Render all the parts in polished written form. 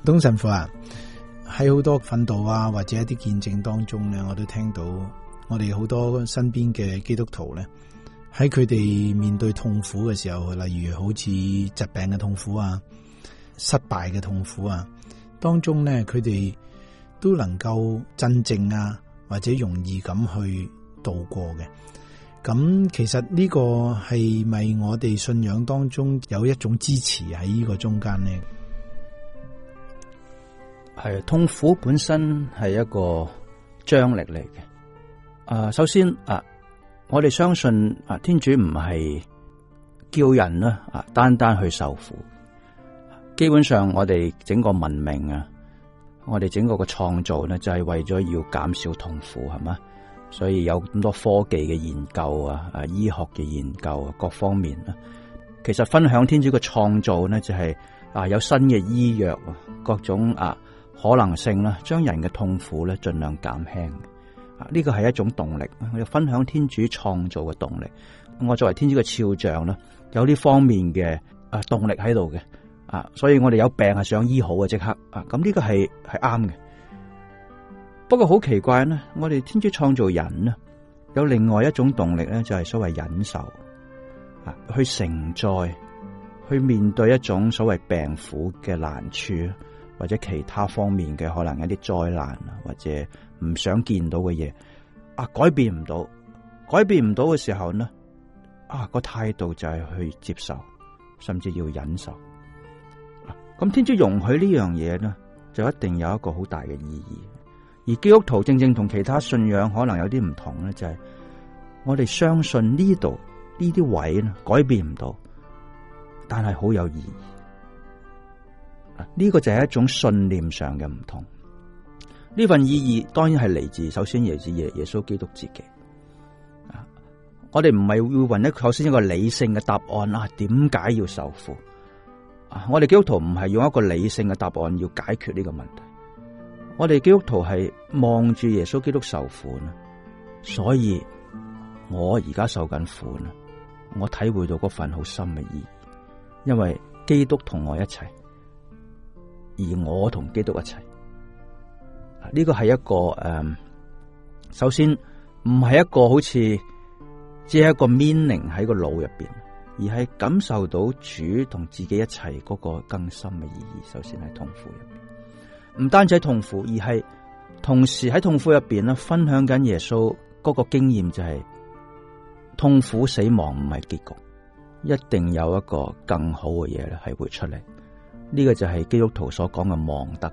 董神父啊，喺好多訓導啊或者一啲見證當中咧，我都聽到我哋好多身邊嘅基督徒咧，喺佢哋面對痛苦嘅時候，例如好似疾病嘅痛苦啊、失敗嘅痛苦啊，當中咧佢哋都能夠鎮靜啊，或者容易咁去度過嘅。咁其實呢個係咪我哋信仰當中有一種支持喺呢個中間呢？ 係痛苦本身係一個張力嚟嘅。首先我哋相信天主唔係叫人單單去受苦。基本上我哋整個文明我哋整個嘅創造咧，就係為咗要減少痛苦，係嘛？所以有咁多科技嘅研究醫學嘅研究各方面其實分享天主嘅創造咧，就係有新嘅醫藥各種可能性啦，將人嘅痛苦咧盡量減輕。呢個係一種動力，我哋分享天主創造嘅動力。我作為天主嘅肖像啦，有呢方面嘅動力喺度嘅所以我哋有病係想醫好嘅即刻咁呢個係啱嘅。不過好奇怪呢，我哋天主創造人呢，有另外一種動力咧，就係所謂忍受去承載，去面對一種所謂病苦嘅難處，或者其他方面嘅可能一啲災難或者唔想見到嘅嘢改變唔到嘅時候呢個態度就係去接受，甚至要忍受。咁天主容許呢樣嘢呢，就一定有一個好大嘅意義。而基督徒正正同其他信仰可能有啲唔同咧，就係我哋相信呢度呢啲位呢改變唔到，但係好有意義。呢個就係一種信念上嘅唔同。呢份意義當然係嚟自首先嚟自耶穌基督自己。我哋唔係要揾首先一個理性嘅答案點解要受苦？我哋基督徒唔係用一個理性嘅答案要解決呢個問題。我哋基督徒係望住耶穌基督受苦，所以我而家受緊苦，我體會到嗰份好深嘅意義，因為基督同我一齊，而我同基督一齊。呢個係一個首先唔係一個好似只係一個 meaning 喺個腦入邊，而係感受到主同自己一齊嗰個更深嘅意義。首先係痛苦入邊。唔單止係痛苦，而係同時喺痛苦入邊分享緊耶穌嗰個經驗，就係痛苦死亡唔係結局，一定有一個更好嘅嘢咧係會出嚟。呢個就係基督徒所講嘅望德。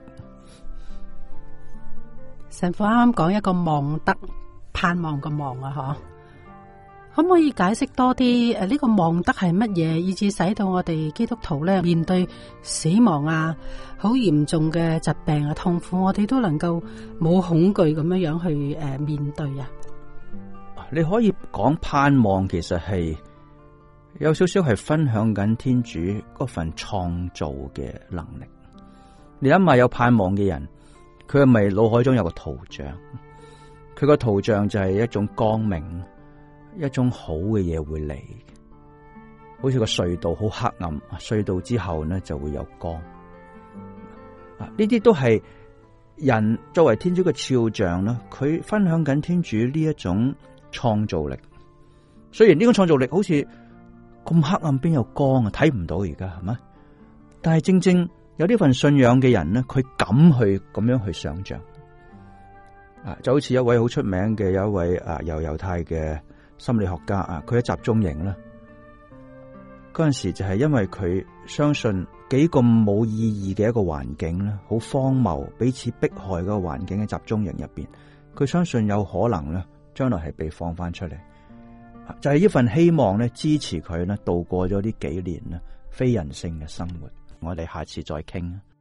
神父啱啱講一個望德，盼望嘅望可唔可以解釋多啲呢個望德係乜嘢，以至使到我哋基督徒咧面對死亡好嚴重嘅疾病痛苦，我哋都能夠冇恐懼咁樣去面對你可以講盼望，其實係有少少係分享緊天主嗰份創造嘅能力。你諗下，有盼望嘅人，佢係咪腦海中有個圖像？佢個圖像就係一種光明，一種好嘅嘢會嚟，好似個隧道好黑暗，隧道之後呢就會有光。呢啲都係人作為天主嘅肖像啦，佢分享緊天主呢一種創造力。雖然呢個創造力好似咁黑暗，邊有光睇唔到而家係咪？但係正正有呢份信仰嘅人呢，佢敢去咁樣去想象。就好似一位好出名嘅有一位由猶太嘅心理學家佢喺集中營啦，嗰陣時就係因為佢相信幾咁冇意義嘅一個環境咧，好荒謬、彼此迫害嗰個環境嘅集中營入邊，佢相信有可能咧，將來係被放翻出嚟，就係呢份希望咧，支持佢咧度過咗呢幾年咧非人性嘅生活。我哋下次再傾。